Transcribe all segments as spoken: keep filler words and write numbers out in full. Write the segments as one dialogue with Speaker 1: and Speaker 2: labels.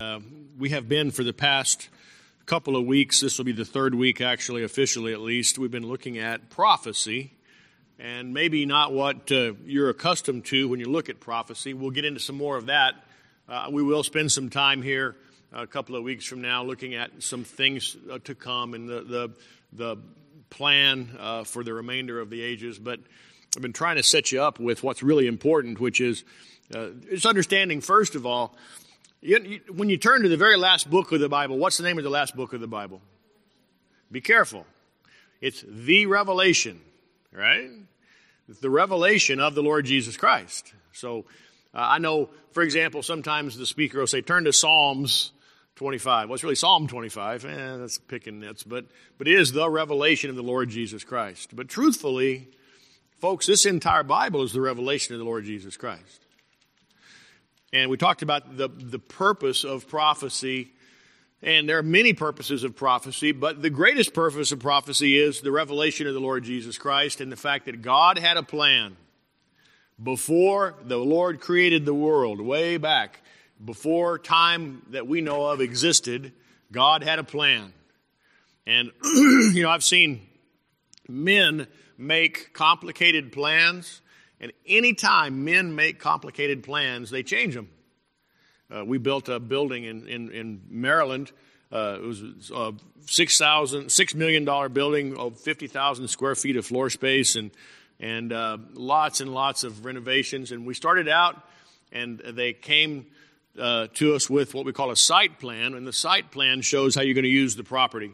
Speaker 1: Uh, we have been for the past couple of weeks, this will be the third week actually, officially at least, we've been looking at prophecy, and maybe not what uh, you're accustomed to when you look at prophecy. We'll get into some more of that. Uh, we will spend some time here a couple of weeks from now looking at some things uh, to come and the the, the plan uh, for the remainder of the ages. But I've been trying to set you up with what's really important, which is uh, it's understanding, first of all, You, you, when you turn to the very last book of the Bible, what's the name of the last book of the Bible? Be careful. It's the Revelation, right? It's the revelation of the Lord Jesus Christ. So uh, I know, for example, sometimes the speaker will say, turn to Psalms twenty-five. Well, it's really Psalm twenty-five. Eh, that's picking nits. But, but it is the revelation of the Lord Jesus Christ. But truthfully, folks, this entire Bible is the revelation of the Lord Jesus Christ. And we talked about the, the purpose of prophecy, and there are many purposes of prophecy, but the greatest purpose of prophecy is the revelation of the Lord Jesus Christ and the fact that God had a plan before the Lord created the world, way back, before time that we know of existed. God had a plan. And, you know, I've seen men make complicated plans. And any time men make complicated plans, they change them. Uh, we built a building in, in, in Maryland. Uh, it was a six thousand, six million dollar building of fifty thousand square feet of floor space and, and uh, lots and lots of renovations. And we started out, and they came uh, to us with what we call a site plan. And the site plan shows how you're going to use the property.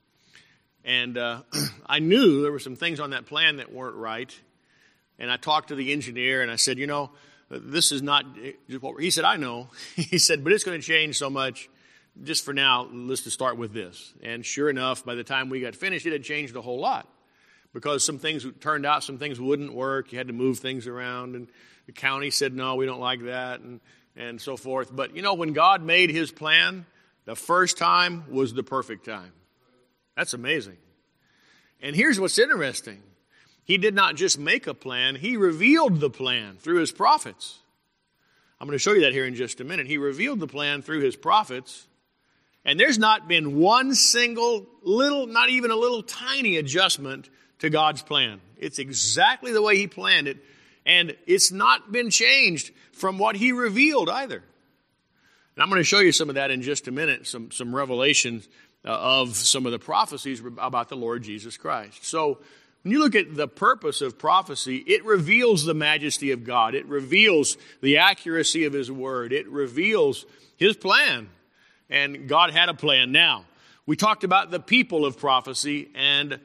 Speaker 1: And uh, I knew there were some things on that plan that weren't right. And I talked to the engineer, and I said, you know, this is not just what he said, I know. He said, but it's going to change so much. Just for now, let's just start with this. And sure enough, by the time we got finished, it had changed a whole lot. Because some things turned out, some things wouldn't work. You had to move things around. And the county said, no, we don't like that, and, and so forth. But, you know, when God made his plan, the first time was the perfect time. That's amazing. And here's what's interesting. He did not just make a plan, he revealed the plan through his prophets. I'm going to show you that here in just a minute. He revealed the plan through his prophets, and there's not been one single little, not even a little tiny adjustment to God's plan. It's exactly the way he planned it, and it's not been changed from what he revealed either. And I'm going to show you some of that in just a minute, some, some revelations uh, of some of the prophecies about the Lord Jesus Christ. So, when you look at the purpose of prophecy, it reveals the majesty of God. It reveals the accuracy of his word. It reveals his plan. And God had a plan. Now, we talked about the people of prophecy, and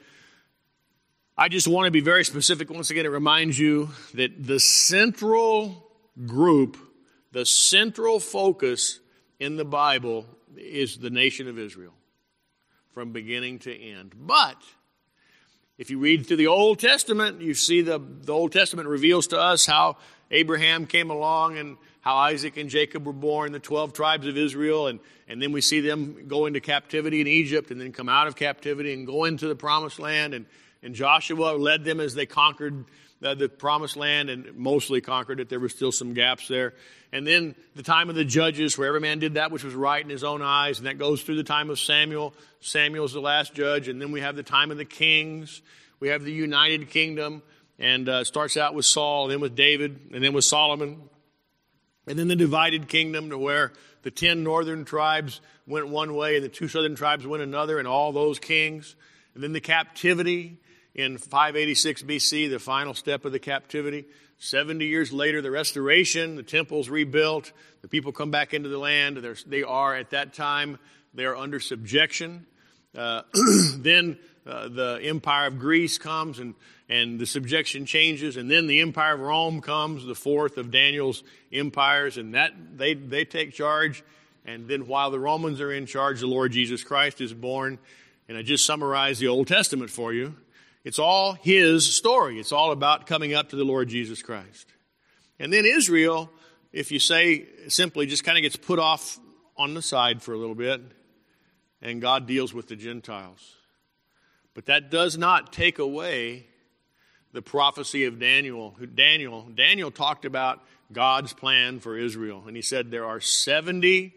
Speaker 1: I just want to be very specific once again to remind you that the central group, the central focus in the Bible is the nation of Israel from beginning to end. But if you read through the Old Testament, you see the, the Old Testament reveals to us how Abraham came along and how Isaac and Jacob were born, the twelve tribes of Israel, and, and then we see them go into captivity in Egypt and then come out of captivity and go into the promised land. And, and Joshua led them as they conquered uh, the promised land and mostly conquered it. There were still some gaps there. And then the time of the judges, where every man did that which was right in his own eyes. And that goes through the time of Samuel. Samuel's the last judge. And then we have the time of the kings. We have the United Kingdom. And uh, starts out with Saul, and then with David, and then with Solomon. And then the divided kingdom, to where the ten northern tribes went one way and the two southern tribes went another, and all those kings. And then the captivity in five eighty-six B C, the final step of the captivity. seventy years later, the restoration, the temple's rebuilt, the people come back into the land. They're, they are, at that time, they are under subjection. Uh, then uh, the empire of Greece comes, and, and the subjection changes. And then the empire of Rome comes, the fourth of Daniel's empires, and that they, they take charge. And then while the Romans are in charge, the Lord Jesus Christ is born. And I just summarized the Old Testament for you. It's all his story. It's all about coming up to the Lord Jesus Christ. And then Israel, if you say simply, just kind of gets put off on the side for a little bit, and God deals with the Gentiles. But that does not take away the prophecy of Daniel. Daniel, Daniel talked about God's plan for Israel. And he said there are seventy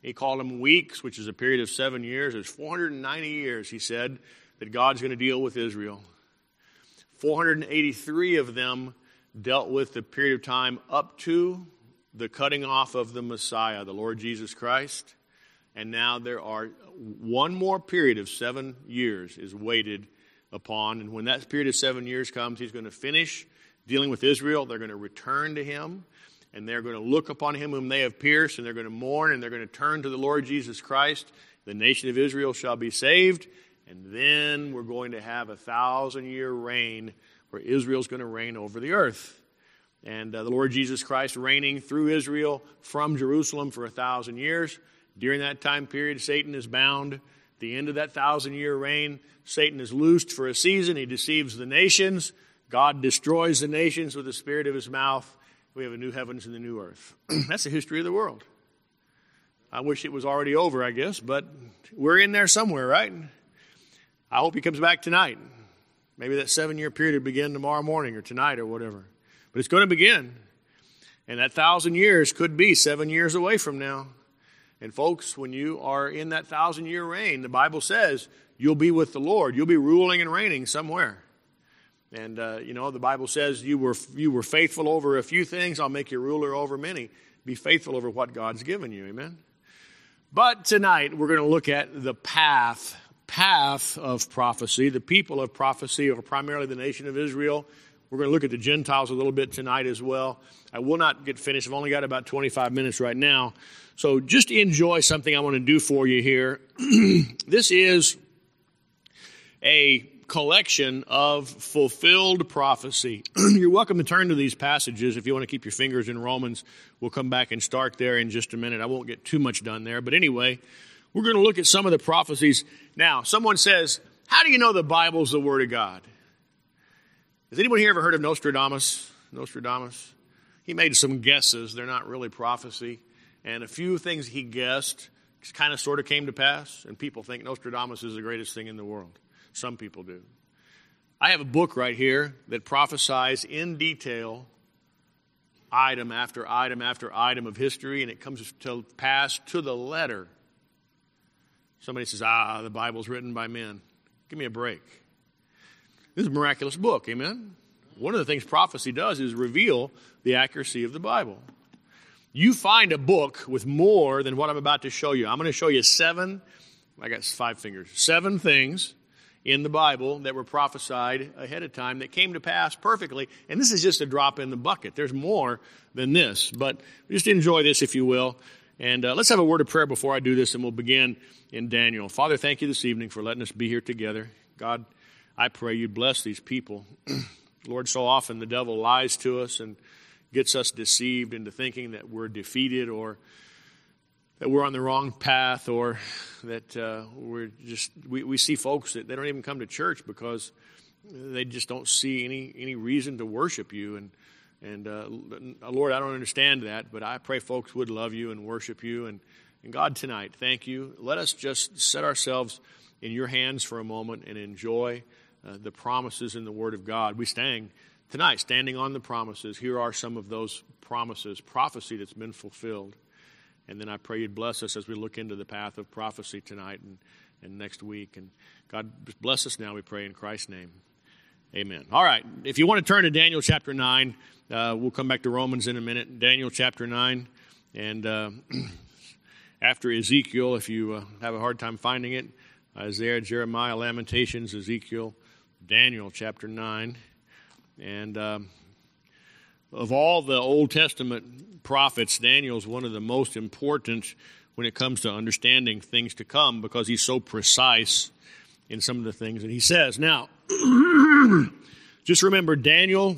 Speaker 1: He called them weeks, which is a period of seven years. There's four hundred ninety years, he said, that God's going to deal with Israel. four hundred eighty-three of them dealt with the period of time up to the cutting off of the Messiah, the Lord Jesus Christ. And now there are one more period of seven years is waited upon. And when that period of seven years comes, he's going to finish dealing with Israel. They're going to return to him, and they're going to look upon him whom they have pierced, and they're going to mourn, and they're going to turn to the Lord Jesus Christ. The nation of Israel shall be saved, and then we're going to have a thousand-year reign where Israel's going to reign over the earth. And uh, the Lord Jesus Christ reigning through Israel from Jerusalem for a thousand years. During that time period, Satan is bound. At the end of that thousand-year reign, Satan is loosed for a season. He deceives the nations. God destroys the nations with the spirit of his mouth. We have a new heavens and a new earth. That's the history of the world. I wish it was already over, I guess, but we're in there somewhere, right? I hope he comes back tonight. Maybe that seven-year period will begin tomorrow morning or tonight or whatever. But it's going to begin. And that thousand years could be seven years away from now. And folks, when you are in that thousand-year reign, the Bible says you'll be with the Lord. You'll be ruling and reigning somewhere. And, uh, you know, the Bible says you were you were faithful over a few things. I'll make you ruler over many. Be faithful over what God's given you. Amen? But tonight we're going to look at the path, path of prophecy. The people of prophecy are primarily the nation of Israel. We're going to look at the Gentiles a little bit tonight as well. I will not get finished. I've only got about twenty-five minutes right now. So just enjoy something I want to do for you here. This is a collection of fulfilled prophecy. You're welcome to turn to these passages if you want to keep your fingers in Romans. We'll come back and start there in just a minute. I won't get too much done there. But anyway, we're going to look at some of the prophecies. Now, someone says, how do you know the Bible's the Word of God? Has anyone here ever heard of Nostradamus? Nostradamus? He made some guesses. They're not really prophecy. And a few things he guessed kind of sort of came to pass. And people think Nostradamus is the greatest thing in the world. Some people do. I have a book right here that prophesies in detail item after item after item of history, and it comes to pass to the letter. Somebody says, ah, the Bible's written by men. Give me a break. This is a miraculous book, amen? One of the things prophecy does is reveal the accuracy of the Bible. You find a book with more than what I'm about to show you. I'm going to show you seven, I got five fingers, seven things in the Bible that were prophesied ahead of time that came to pass perfectly. And this is just a drop in the bucket. There's more than this. But just enjoy this, if you will. And uh, let's have a word of prayer before I do this, and we'll begin in Daniel. Father, thank you this evening for letting us be here together. God, I pray you bless these people. Lord, so often the devil lies to us and gets us deceived into thinking that we're defeated or that we're on the wrong path, or that uh, we're just, we, we see folks that they don't even come to church because they just don't see any, any reason to worship you. And, and uh, Lord, I don't understand that, but I pray folks would love you and worship you. And, and God, tonight, thank you. Let us just set ourselves in your hands for a moment and enjoy uh, the promises in the Word of God. We stand tonight, standing on the promises. Here are some of those promises, prophecy that's been fulfilled. And then I pray you'd bless us as we look into the path of prophecy tonight and, and next week. And God, bless us now, we pray in Christ's name. Amen. All right. If you want to turn to Daniel chapter nine, uh, we'll come back to Romans in a minute. Daniel chapter nine. And uh, after Ezekiel, if you uh, have a hard time finding it, Isaiah, Jeremiah, Lamentations, Ezekiel, Daniel chapter nine. And um, of all the Old Testament prophets, Daniel is one of the most important when it comes to understanding things to come because he's so precise in some of the things that he says. Now, just remember, Daniel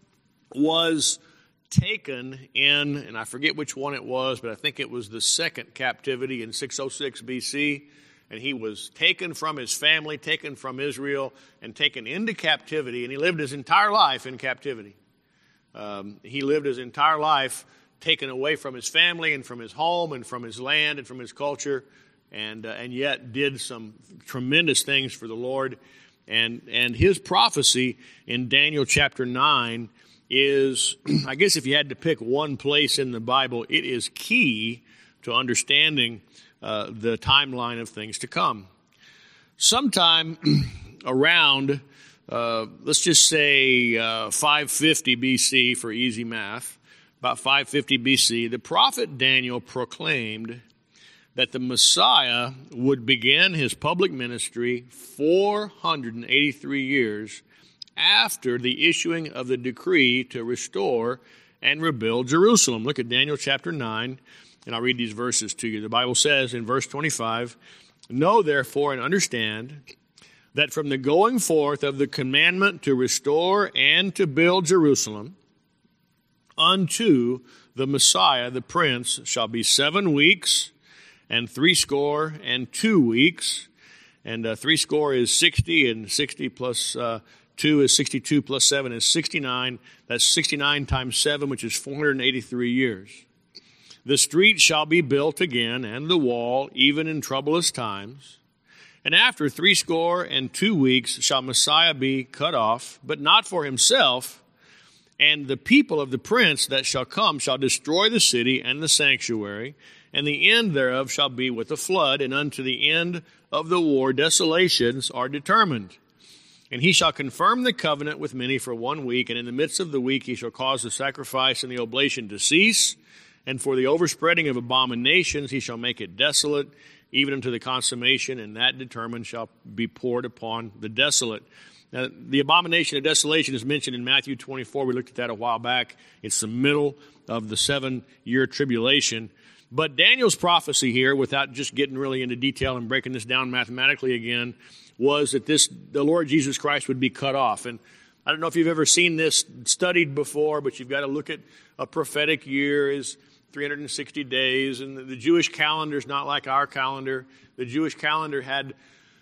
Speaker 1: was taken in, and I forget which one it was, but I think it was the second captivity in six oh six B C, and he was taken from his family, taken from Israel, and taken into captivity, and he lived his entire life in captivity. Um, he lived his entire life taken away from his family and from his home and from his land and from his culture, and uh, and yet did some tremendous things for the Lord. And and his prophecy in Daniel chapter nine is, I guess if you had to pick one place in the Bible, it is key to understanding uh, the timeline of things to come. Sometime around, uh, let's just say uh, five fifty B C for easy math, about five fifty B C, the prophet Daniel proclaimed that the Messiah would begin his public ministry four hundred eighty-three years after the issuing of the decree to restore and rebuild Jerusalem. Look at Daniel chapter nine, and I'll read these verses to you. The Bible says in verse twenty-five, "Know therefore and understand that from the going forth of the commandment to restore and to build Jerusalem unto the Messiah, the Prince, shall be seven weeks, and threescore and two weeks." And uh, threescore is sixty, and sixty plus uh, two is sixty-two, plus seven is sixty-nine. That's sixty-nine times seven, which is four hundred eighty-three years. "The street shall be built again, and the wall, even in troublous times. And after threescore and two weeks shall Messiah be cut off, but not for himself. And the people of the prince that shall come shall destroy the city and the sanctuary, and the end thereof shall be with a flood, and unto the end of the war desolations are determined. And he shall confirm the covenant with many for one week, and in the midst of the week he shall cause the sacrifice and the oblation to cease, and for the overspreading of abominations he shall make it desolate, even unto the consummation, and that determined shall be poured upon the desolate." Now, the abomination of desolation is mentioned in Matthew twenty-four. We looked at that a while back. It's the middle of the seven-year tribulation. But Daniel's prophecy here, without just getting really into detail and breaking this down mathematically again, was that this the Lord Jesus Christ would be cut off. And I don't know if you've ever seen this studied before, but you've got to look at a prophetic year is three hundred sixty days, and the Jewish calendar is not like our calendar. The Jewish calendar had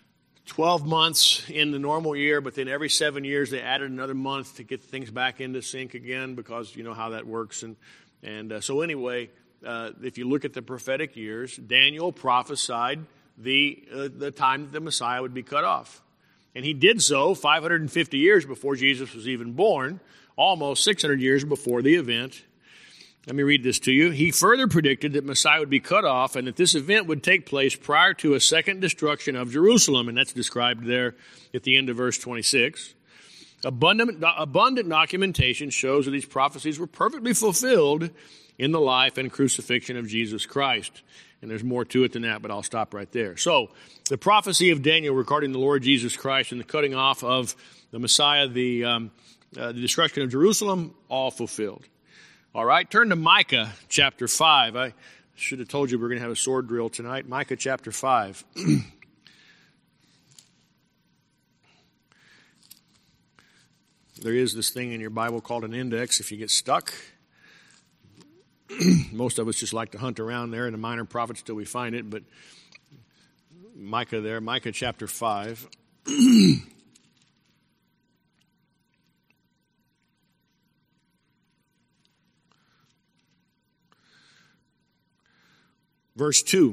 Speaker 1: twelve months in the normal year, but then every seven years they added another month to get things back into sync again, because you know how that works. And and uh, so anyway, uh, if you look at the prophetic years, Daniel prophesied the uh, the time that the Messiah would be cut off. And he did so five hundred fifty years before Jesus was even born, almost six hundred years before the event. Let me read this to you. "He further predicted that Messiah would be cut off, and that this event would take place prior to a second destruction of Jerusalem." And that's described there at the end of verse twenty-six. Abundant, abundant documentation shows that these prophecies were perfectly fulfilled in the life and crucifixion of Jesus Christ. And there's more to it than that, but I'll stop right there. So, the prophecy of Daniel regarding the Lord Jesus Christ and the cutting off of the Messiah, the, um, uh, the destruction of Jerusalem, all fulfilled. All right, turn to Micah chapter five. I should have told you we we're going to have a sword drill tonight. Micah chapter five. There is this thing in your Bible called an index if you get stuck. Most of us just like to hunt around there in the minor prophets till we find it, but Micah there, Micah chapter five. Verse two,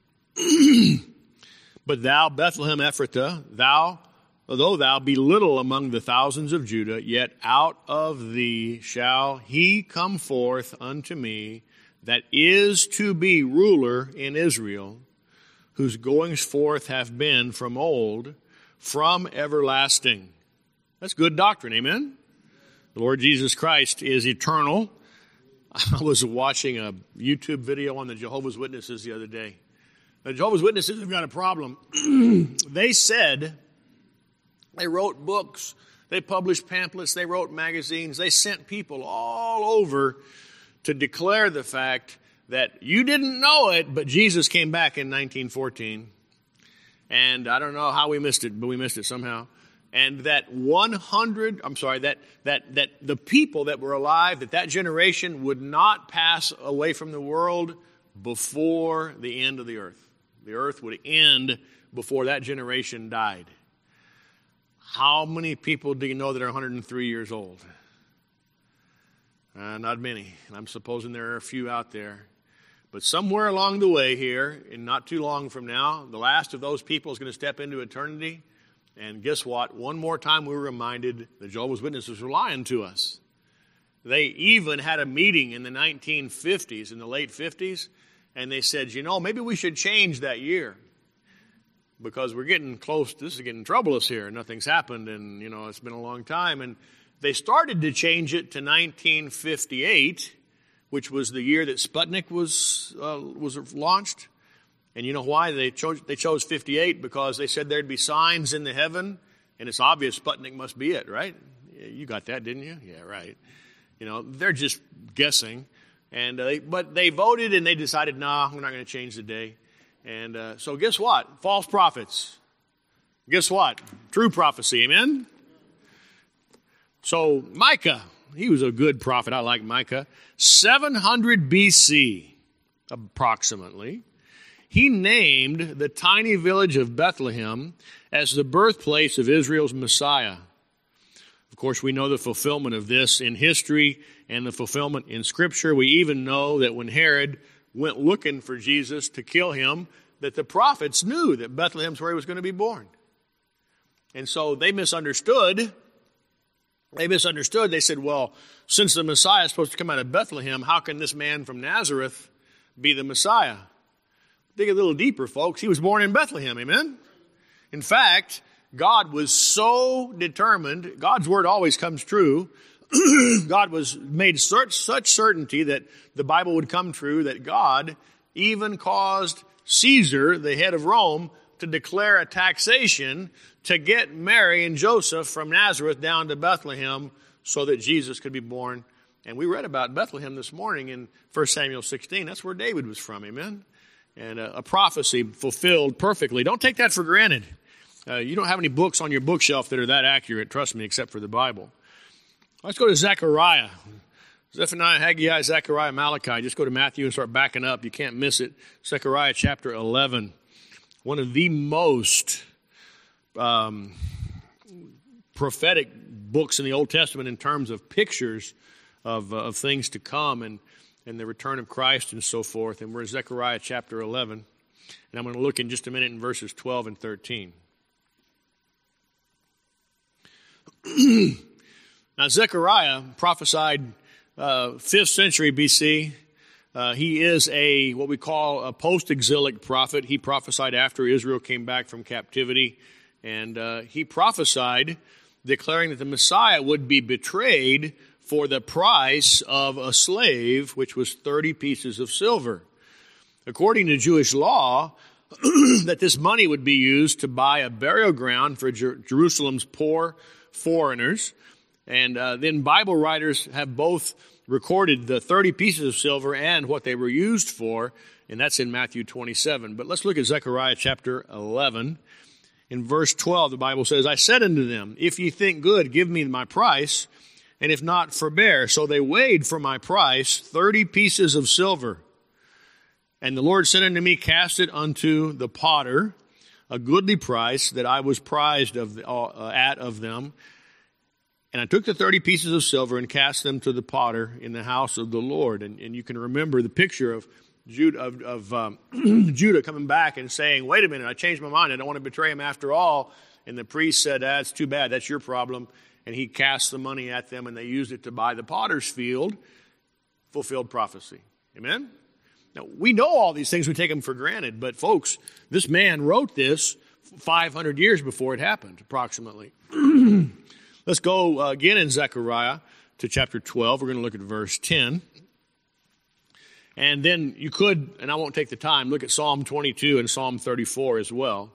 Speaker 1: "But thou, Bethlehem Ephratah, thou, though thou be little among the thousands of Judah, yet out of thee shall he come forth unto me, that is to be ruler in Israel, whose goings forth have been from old, from everlasting." That's good doctrine, amen? The Lord Jesus Christ is eternal. I was watching a YouTube video on the Jehovah's Witnesses the other day. The Jehovah's Witnesses have got a problem. They said, they wrote books, they published pamphlets, they wrote magazines, they sent people all over to declare the fact that you didn't know it, but Jesus came back in nineteen fourteen. And I don't know how we missed it, but we missed it somehow. And that one hundred, I'm sorry, that, that, that the people that were alive, that that generation would not pass away from the world before the end of the earth. The earth would end before that generation died. How many people do you know that are one hundred three years old? Uh, not many. I'm supposing there are a few out there. But somewhere along the way here, and not too long from now, the last of those people is going to step into eternity. And guess what? One more time we were reminded the Jehovah's Witnesses were lying to us. They even had a meeting in the nineteen fifties, in the late fifties, And they said, you know, maybe we should change that year because we're getting close. This is getting troublous here. Nothing's happened, and, you know, it's been a long time. And they started to change it to nineteen fifty-eight, which was the year that Sputnik was uh, was launched. And you know why they chose they chose fifty-eight? Because they said there'd be signs in the heaven, and it's obvious Sputnik must be it, right? You got that, didn't you? Yeah, right. You know, they're just guessing. And uh, they, but they voted and they decided, nah, we're not going to change the day. And uh, so guess what? False prophets. Guess what? True prophecy, amen? So Micah, he was a good prophet. I like Micah. seven hundred B C, approximately, he named the tiny village of Bethlehem as the birthplace of Israel's Messiah. Of course, we know the fulfillment of this in history and the fulfillment in Scripture. We even know that when Herod went looking for Jesus to kill him, that the prophets knew that Bethlehem's where he was going to be born. And so they misunderstood. They misunderstood. They said, well, since the Messiah is supposed to come out of Bethlehem, how can this man from Nazareth be the Messiah? Dig a little deeper, folks. He was born in Bethlehem, amen? In fact, God was so determined, God's word always comes true. God was made such, such certainty that the Bible would come true that God even caused Caesar, the head of Rome, to declare a taxation to get Mary and Joseph from Nazareth down to Bethlehem so that Jesus could be born. And we read about Bethlehem this morning in First Samuel sixteen. That's where David was from, amen? And a, a prophecy fulfilled perfectly. Don't take that for granted. Uh, you don't have any books on your bookshelf that are that accurate, trust me, except for the Bible. Let's go to Zechariah. Zephaniah, Haggai, Zechariah, Malachi. Just go to Matthew and start backing up. You can't miss it. Zechariah chapter eleven. One of the most um, prophetic books in the Old Testament in terms of pictures of, uh, of things to come and, and the return of Christ and so forth. And we're in Zechariah chapter eleven. And I'm going to look in just a minute in verses twelve and thirteen. Now, Zechariah prophesied uh, fifth century B C. Uh, he is a what we call a post-exilic prophet. He prophesied after Israel came back from captivity. And uh, he prophesied declaring that the Messiah would be betrayed for the price of a slave, which was thirty pieces of silver. According to Jewish law, that this money would be used to buy a burial ground for Jer- Jerusalem's poor foreigners. And uh, then Bible writers have both recorded the thirty pieces of silver and what they were used for, and that's in Matthew twenty-seven. But let's look at Zechariah chapter eleven. In verse twelve, the Bible says, I said unto them, if ye think good, give me my price, and if not, forbear. So they weighed for my price thirty pieces of silver. And the Lord said unto me, cast it unto the potter, a goodly price that I was prized of uh, at of them. And I took the thirty pieces of silver and cast them to the potter in the house of the Lord. And, and you can remember the picture of Judah, of, of um, Judah coming back and saying, wait a minute, I changed my mind. I don't want to betray him after all. And the priest said, that's too bad. That's your problem. And he cast the money at them, and they used it to buy the potter's field. Fulfilled prophecy. Amen? Now, we know all these things. We take them for granted. But, folks, this man wrote this five hundred years before it happened, approximately. Let's go uh, again in Zechariah to chapter twelve. We're going to look at verse ten. And then you could, and I won't take the time, look at Psalm twenty-two and Psalm thirty-four as well.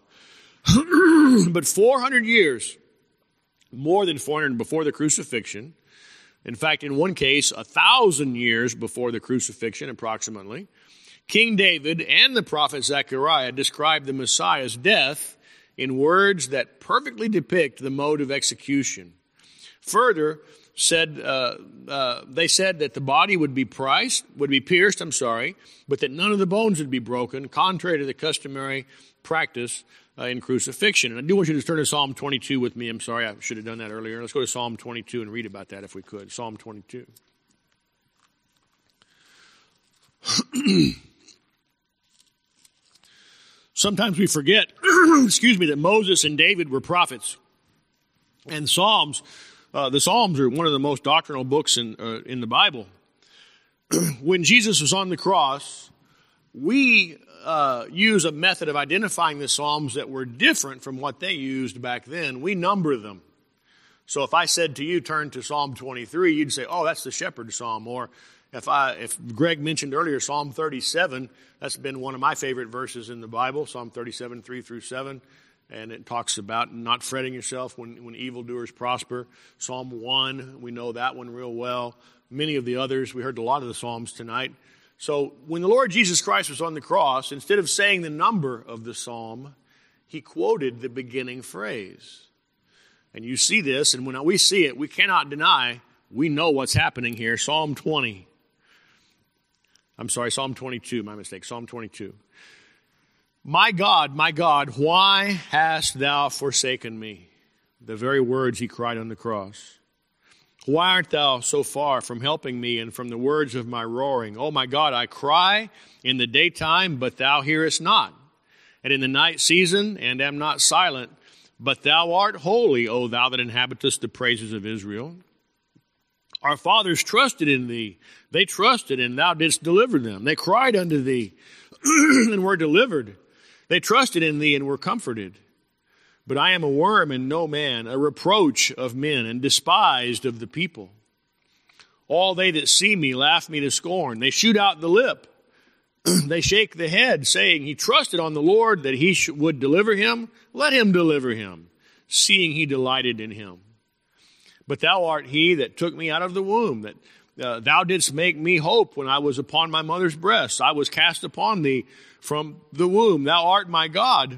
Speaker 1: But four hundred years, more than four hundred before the crucifixion. In fact, in one case, a thousand years before the crucifixion, approximately, King David and the prophet Zechariah described the Messiah's death in words that perfectly depict the mode of execution. Further, said uh, uh, they said that the body would be priced, would be pierced, I'm sorry, but that none of the bones would be broken, contrary to the customary practice uh, in crucifixion. And I do want you to turn to Psalm twenty-two with me. I'm sorry, I should have done that earlier. Let's go to Psalm twenty-two and read about that if we could. Psalm twenty-two. Sometimes we forget, excuse me, that Moses and David were prophets. And Psalms, uh, the Psalms are one of the most doctrinal books in uh, in the Bible. When Jesus was on the cross, we uh, use a method of identifying the Psalms that were different from what they used back then. We number them. So if I said to you, turn to Psalm twenty-three, you'd say, oh, that's the shepherd psalm. Or if I, if Greg mentioned earlier Psalm thirty-seven, that's been one of my favorite verses in the Bible, Psalm thirty-seven, three through seven. And it talks about not fretting yourself when, when evildoers prosper. Psalm one, we know that one real well. Many of the others, we heard a lot of the Psalms tonight. So when the Lord Jesus Christ was on the cross, instead of saying the number of the psalm, he quoted the beginning phrase. And you see this, and when we see it, we cannot deny, we know what's happening here. Psalm twenty. I'm sorry, Psalm twenty-two, my mistake, Psalm twenty-two. My God, my God, why hast thou forsaken me? The very words he cried on the cross. Why art thou so far from helping me and from the words of my roaring? Oh my God, I cry in the daytime, but thou hearest not. And in the night season, and am not silent. But thou art holy, O thou that inhabitest the praises of Israel. Our fathers trusted in thee. They trusted, and thou didst deliver them. They cried unto thee, and were delivered. They trusted in thee, and were comforted. But I am a worm and no man, a reproach of men, and despised of the people. All they that see me laugh me to scorn. They shoot out the lip. They shake the head, saying, he trusted on the Lord that he would deliver him. Let him deliver him, seeing he delighted in him. But thou art he that took me out of the womb, that uh, thou didst make me hope when I was upon my mother's breast. I was cast upon thee from the womb. Thou art my God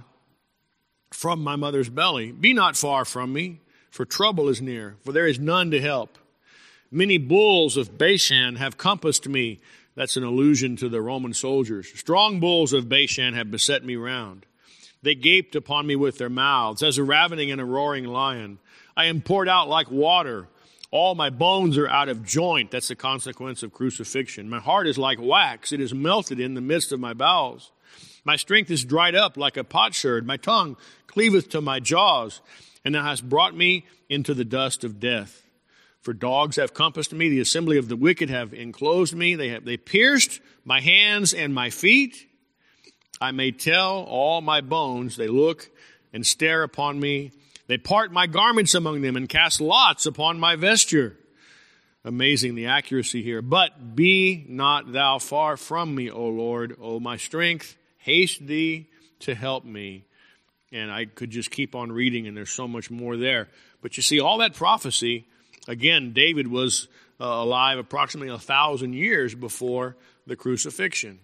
Speaker 1: from my mother's belly. Be not far from me, for trouble is near, for there is none to help. Many bulls of Bashan have compassed me. That's an allusion to the Roman soldiers. Strong bulls of Bashan have beset me round. They gaped upon me with their mouths, as a ravening and a roaring lion. I am poured out like water. All my bones are out of joint. That's the consequence of crucifixion. My heart is like wax. It is melted in the midst of my bowels. My strength is dried up like a potsherd. My tongue cleaveth to my jaws. And thou hast brought me into the dust of death. For dogs have compassed me, the assembly of the wicked have enclosed me. They have they pierced my hands and my feet. I may tell all my bones. They look and stare upon me. They part my garments among them and cast lots upon my vesture. Amazing the accuracy here. But be not thou far from me, O Lord, O my strength. Haste thee to help me. And I could just keep on reading, and there's so much more there. But you see, all that prophecy, again, David was uh, alive approximately a thousand years before the crucifixion.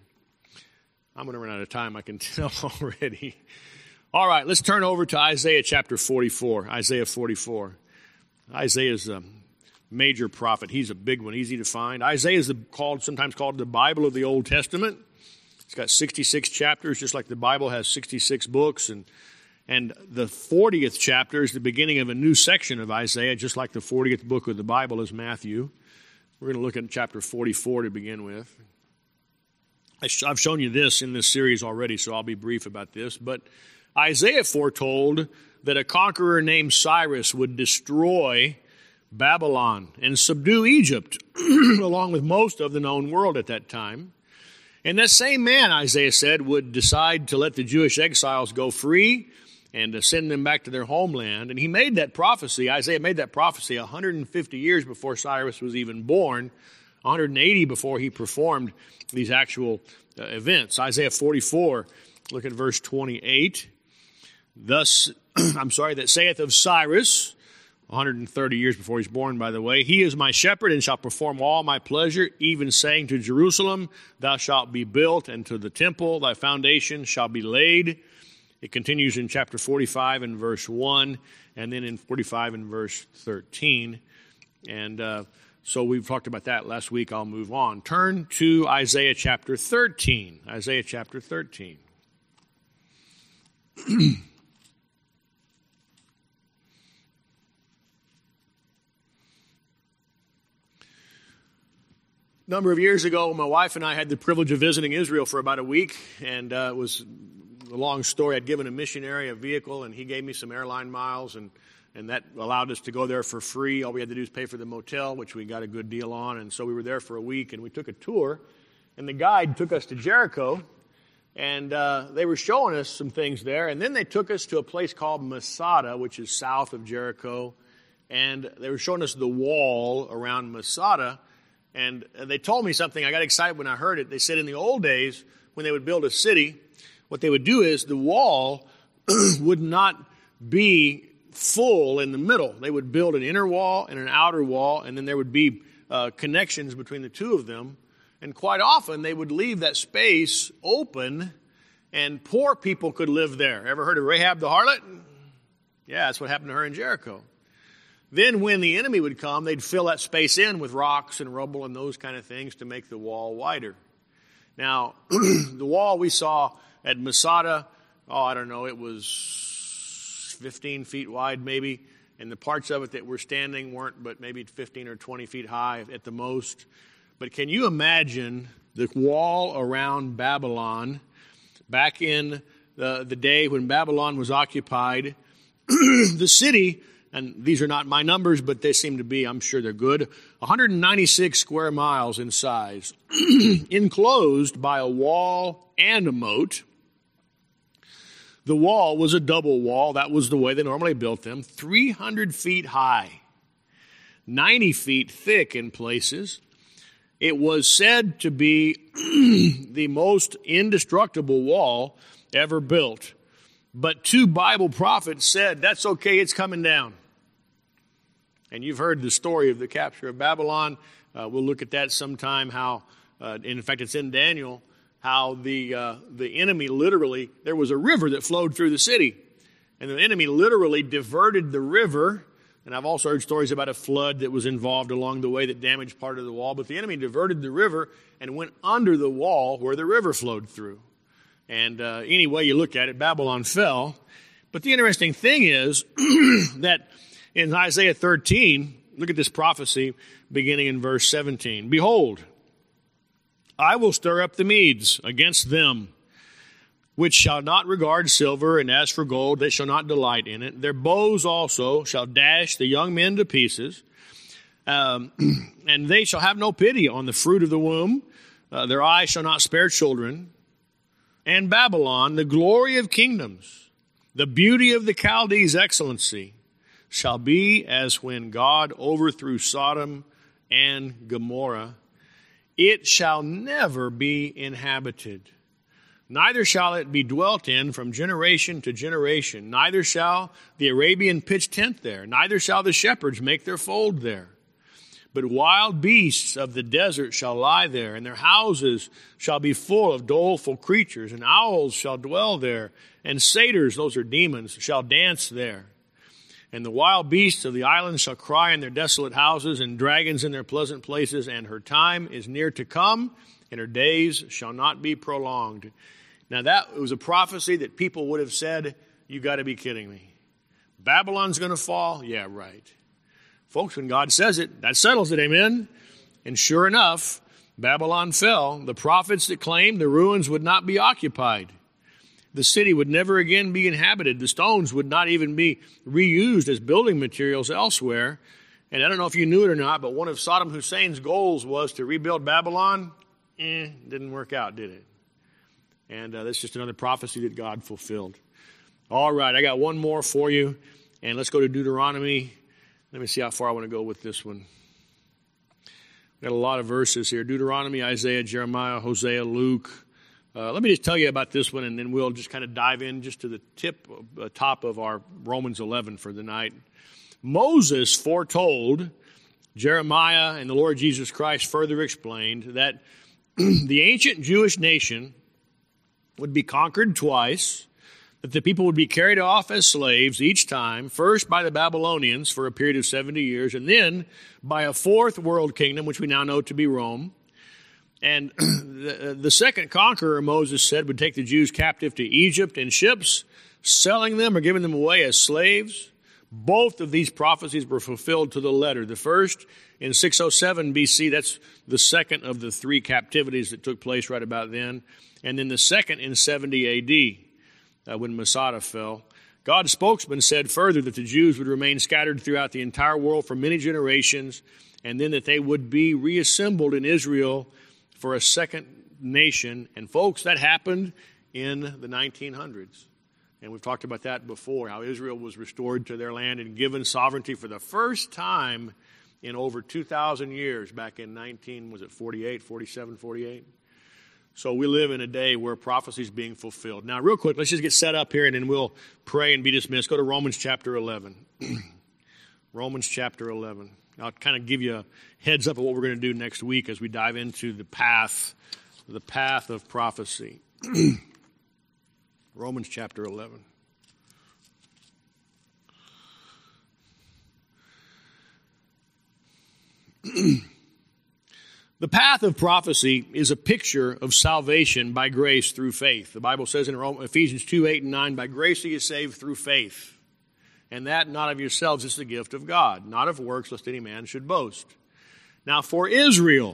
Speaker 1: I'm going to run out of time, I can tell already. All right, let's turn over to Isaiah chapter forty-four. Isaiah forty-four. Isaiah is a major prophet. He's a big one, easy to find. Isaiah is the, called, sometimes called the Bible of the Old Testament. It's got sixty-six chapters, just like the Bible has sixty-six books. And And the fortieth chapter is the beginning of a new section of Isaiah, just like the fortieth book of the Bible is Matthew. We're going to look at chapter forty-four to begin with. I've shown you this in this series already, so I'll be brief about this. But Isaiah foretold that a conqueror named Cyrus would destroy Babylon and subdue Egypt, along with most of the known world at that time. And that same man, Isaiah said, would decide to let the Jewish exiles go free and to send them back to their homeland. And he made that prophecy, Isaiah made that prophecy one hundred fifty years before Cyrus was even born, one hundred eighty before he performed these actual uh, events. Isaiah forty-four, look at verse twenty-eight. Thus, I'm sorry, that saith of Cyrus, one hundred thirty years before he's born, by the way, he is my shepherd and shall perform all my pleasure, even saying to Jerusalem, thou shalt be built, and to the temple thy foundation shall be laid. It continues in chapter forty-five and verse one, and then in forty-five and verse thirteen. And uh, so we've talked about that last week. I'll move on. Turn to Isaiah chapter thirteen. Isaiah chapter thirteen. A number of years ago, my wife and I had the privilege of visiting Israel for about a week, and uh, it was a long story. I'd given a missionary a vehicle, and he gave me some airline miles, and, and that allowed us to go there for free. All we had to do is pay for the motel, which we got a good deal on, and so we were there for a week, and we took a tour, and the guide took us to Jericho, And uh, they were showing us some things there. And then they took us to a place called Masada, which is south of Jericho. And they were showing us the wall around Masada. And they told me something. I got excited when I heard it. They said in the old days, when they would build a city, what they would do is the wall would not be full in the middle. They would build an inner wall and an outer wall, and then there would be uh, connections between the two of them. And quite often, they would leave that space open, and poor people could live there. Ever heard of Rahab the harlot? Yeah, that's what happened to her in Jericho. Then when the enemy would come, they'd fill that space in with rocks and rubble and those kind of things to make the wall wider. Now, the wall we saw at Masada, oh, I don't know, it was fifteen feet wide maybe, and the parts of it that were standing weren't but maybe fifteen or twenty feet high at the most. But can you imagine the wall around Babylon back in the, the day when Babylon was occupied? The city, and these are not my numbers, but they seem to be, I'm sure they're good, one hundred ninety-six square miles in size, enclosed by a wall and a moat. The wall was a double wall. That was the way they normally built them, three hundred feet high, ninety feet thick in places. It was said to be the most indestructible wall ever built. But two Bible prophets said, that's okay, it's coming down. And you've heard the story of the capture of Babylon. Uh, we'll look at that sometime, how, uh, in fact, it's in Daniel, how the uh, the enemy literally, there was a river that flowed through the city. And the enemy literally diverted the river. And I've also heard stories about a flood that was involved along the way that damaged part of the wall. But the enemy diverted the river and went under the wall where the river flowed through. And uh, any way you look at it, Babylon fell. But the interesting thing is that in Isaiah thirteen, look at this prophecy beginning in verse seventeen. Behold, I will stir up the Medes against them, which shall not regard silver, and as for gold, they shall not delight in it. Their bows also shall dash the young men to pieces, um, and they shall have no pity on the fruit of the womb. Uh, their eyes shall not spare children. And Babylon, the glory of kingdoms, the beauty of the Chaldees' excellency, shall be as when God overthrew Sodom and Gomorrah. It shall never be inhabited. Neither shall it be dwelt in from generation to generation. Neither shall the Arabian pitch tent there. Neither shall the shepherds make their fold there. But wild beasts of the desert shall lie there, and their houses shall be full of doleful creatures, and owls shall dwell there, and satyrs, those are demons, shall dance there. And the wild beasts of the islands shall cry in their desolate houses, and dragons in their pleasant places, and her time is near to come, and her days shall not be prolonged. Now that was a prophecy that people would have said, you got to be kidding me. Babylon's going to fall? Yeah, right. Folks, when God says it, that settles it, amen? And sure enough, Babylon fell. The prophets that claimed the ruins would not be occupied. The city would never again be inhabited. The stones would not even be reused as building materials elsewhere. And I don't know if you knew it or not, but one of Saddam Hussein's goals was to rebuild Babylon. Eh, didn't work out, did it? And uh, that's just another prophecy that God fulfilled. All right, I got one more for you. And let's go to Deuteronomy. Let me see how far I want to go with this one. We've got a lot of verses here. Deuteronomy, Isaiah, Jeremiah, Hosea, Luke. Uh, let me just tell you about this one, and then we'll just kind of dive in just to the tip, uh, top of our Romans eleven for the night. Moses foretold, Jeremiah and the Lord Jesus Christ further explained, that the ancient Jewish nation would be conquered twice, that the people would be carried off as slaves each time, first by the Babylonians for a period of seventy years, and then by a fourth world kingdom, which we now know to be Rome. And the, the second conqueror, Moses said, would take the Jews captive to Egypt in ships, selling them or giving them away as slaves. Both of these prophecies were fulfilled to the letter. The first in six oh seven B C, that's the second of the three captivities that took place right about then. And then the second in seventy A D, Uh, when Masada fell. God's spokesman said further that the Jews would remain scattered throughout the entire world for many generations, and then that they would be reassembled in Israel for a second nation. And folks, that happened in the nineteen hundreds. And we've talked about that before, how Israel was restored to their land and given sovereignty for the first time in over two thousand years, back in nineteen, was it forty-eight, forty-seven, forty-eight? So we live in a day where prophecy is being fulfilled. Now, real quick, let's just get set up here, and then we'll pray and be dismissed. Go to Romans chapter eleven. Romans chapter eleven. I'll kind of give you a heads up of what we're going to do next week as we dive into the path, the path of prophecy. Romans chapter eleven. The path of prophecy is a picture of salvation by grace through faith. The Bible says in Ephesians two, eight, and nine, by grace are you saved through faith. And that not of yourselves is the gift of God, not of works, lest any man should boast. Now for Israel,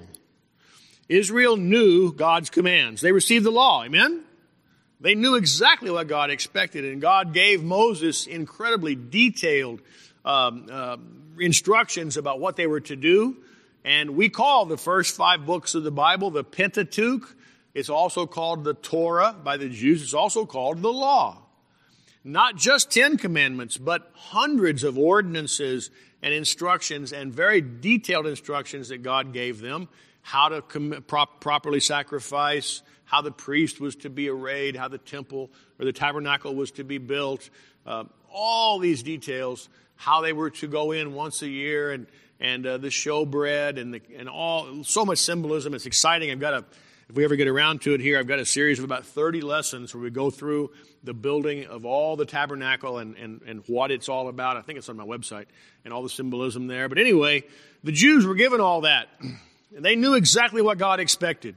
Speaker 1: Israel knew God's commands. They received the law, amen? They knew exactly what God expected, and God gave Moses incredibly detailed um, uh, instructions about what they were to do. And we call the first five books of the Bible the Pentateuch. It's also called the Torah by the Jews. It's also called the law. Not just Ten Commandments, but hundreds of ordinances and instructions and very detailed instructions that God gave them. How to com- prop- properly sacrifice, how the priest was to be arrayed, how the temple or the tabernacle was to be built. Uh, all these details, how they were to go in once a year, and and uh, the showbread, and the, and all, so much symbolism. It's exciting. I've got a, if we ever get around to it here, I've got a series of about thirty lessons where we go through the building of all the tabernacle and, and, and what it's all about. I think it's on my website, and all the symbolism there. But anyway, the Jews were given all that. And they knew exactly what God expected.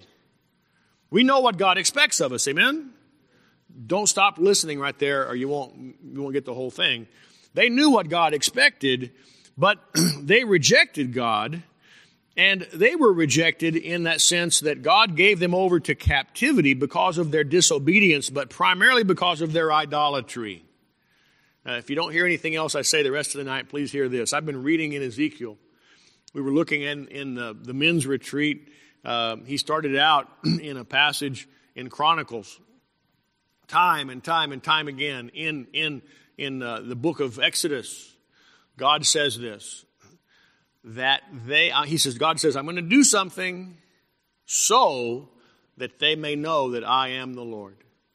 Speaker 1: We know what God expects of us, amen? Don't stop listening right there, or you won't, you won't get the whole thing. They knew what God expected, but they rejected God, and they were rejected in that sense that God gave them over to captivity because of their disobedience, but primarily because of their idolatry. Uh, if you don't hear anything else I say the rest of the night, please hear this. I've been reading in Ezekiel. We were looking in, in the, the men's retreat. Uh, he started out in a passage in Chronicles, time and time and time again in, in, in uh, the book of Exodus. God says this, that they, uh, he says, God says, I'm going to do something so that they may know that I am the Lord.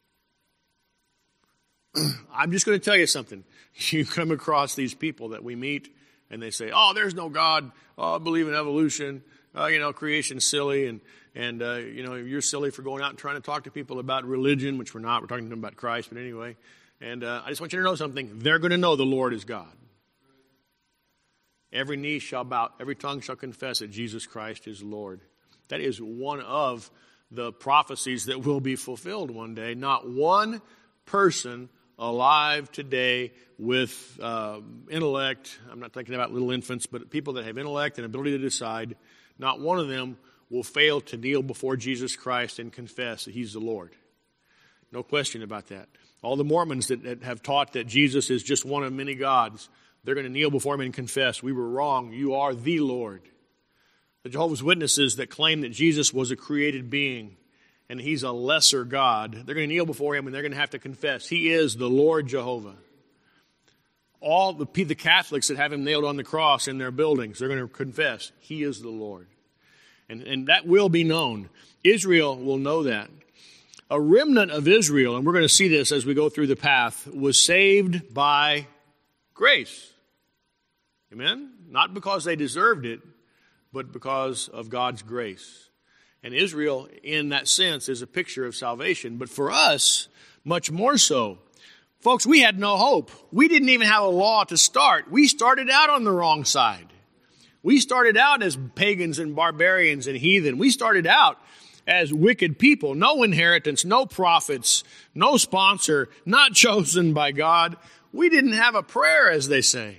Speaker 1: I'm just going to tell you something. You come across these people that we meet, and they say, oh, there's no God. Oh, I believe in evolution. Uh, you know, creation's silly, and, and uh, you know, you're silly for going out and trying to talk to people about religion, which we're not. We're talking to them about Christ, but anyway. And uh, I just want you to know something. They're going to know the Lord is God. Every knee shall bow, every tongue shall confess that Jesus Christ is Lord. That is one of the prophecies that will be fulfilled one day. Not one person alive today with uh, intellect, I'm not thinking about little infants, but people that have intellect and ability to decide, not one of them will fail to kneel before Jesus Christ and confess that He's the Lord. No question about that. All the Mormons that, that have taught that Jesus is just one of many gods, they're going to kneel before Him and confess, we were wrong, you are the Lord. The Jehovah's Witnesses that claim that Jesus was a created being and He's a lesser God, they're going to kneel before Him and they're going to have to confess, He is the Lord Jehovah. All the, the Catholics that have Him nailed on the cross in their buildings, they're going to confess, He is the Lord. And, and that will be known. Israel will know that. A remnant of Israel, and we're going to see this as we go through the path, was saved by grace. Amen? Not because they deserved it, but because of God's grace. And Israel, in that sense, is a picture of salvation. But for us, much more so. Folks, we had no hope. We didn't even have a law to start. We started out on the wrong side. We started out as pagans and barbarians and heathen. We started out as wicked people. No inheritance, no prophets, no sponsor, not chosen by God. We didn't have a prayer, as they say.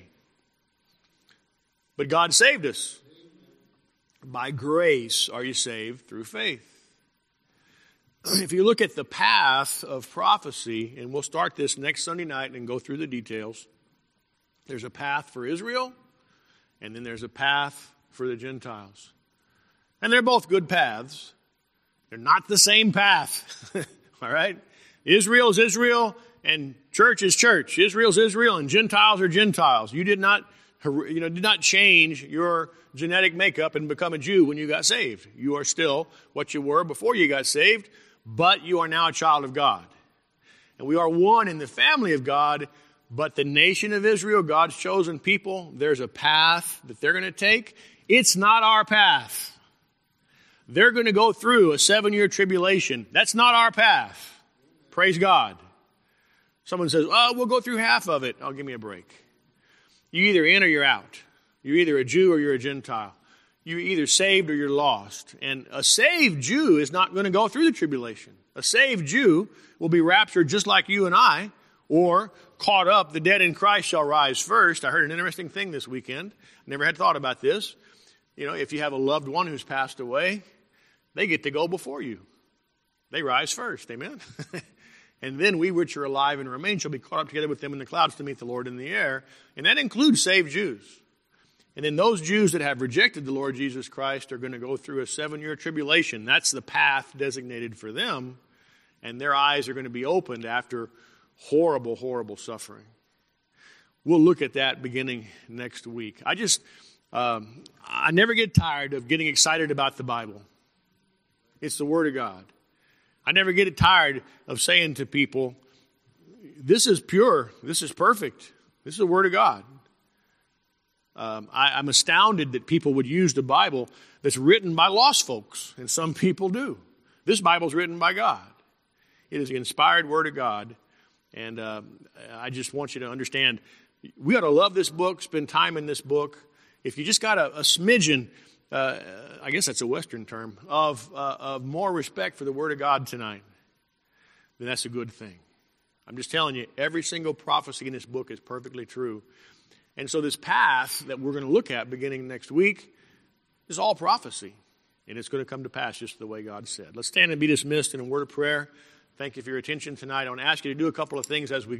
Speaker 1: But God saved us. By grace are you saved through faith. If you look at the path of prophecy, and we'll start this next Sunday night and go through the details, there's a path for Israel, and then there's a path for the Gentiles. And they're both good paths. They're not the same path. All right? Israel is Israel and church is church. Israel is Israel and Gentiles are Gentiles. You did not, you know, did not change your genetic makeup and become a Jew when you got saved. You are still what you were before you got saved, but you are now a child of God. And we are one in the family of God, but the nation of Israel, God's chosen people, there's a path that they're going to take. It's not our path. They're going to go through a seven-year tribulation. That's not our path. Praise God. Someone says, oh, we'll go through half of it. Oh, give me a break. You're either in or you're out. You're either a Jew or you're a Gentile. You're either saved or you're lost. And a saved Jew is not going to go through the tribulation. A saved Jew will be raptured just like you and I, or caught up. The dead in Christ shall rise first. I heard an interesting thing this weekend. Never had thought about this. You know, if you have a loved one who's passed away, they get to go before you. They rise first. Amen? And then we which are alive and remain shall be caught up together with them in the clouds to meet the Lord in the air. And that includes saved Jews. And then those Jews that have rejected the Lord Jesus Christ are going to go through a seven-year tribulation. That's the path designated for them. And their eyes are going to be opened after horrible, horrible suffering. We'll look at that beginning next week. I just, um, I never get tired of getting excited about the Bible. It's the Word of God. I never get tired of saying to people, this is pure, this is perfect, this is the Word of God. Um, I, I'm astounded that people would use the Bible that's written by lost folks, and some people do. This Bible's written by God. It is the inspired Word of God, and uh, I just want you to understand, we ought to love this book, spend time in this book. If you just got a, a smidgen, uh, I guess that's a Western term, of, uh, of more respect for the Word of God tonight, then that's a good thing. I'm just telling you, every single prophecy in this book is perfectly true. And so this path that we're going to look at beginning next week is all prophecy. And it's going to come to pass just the way God said. Let's stand and be dismissed in a word of prayer. Thank you for your attention tonight. I want to ask you to do a couple of things as we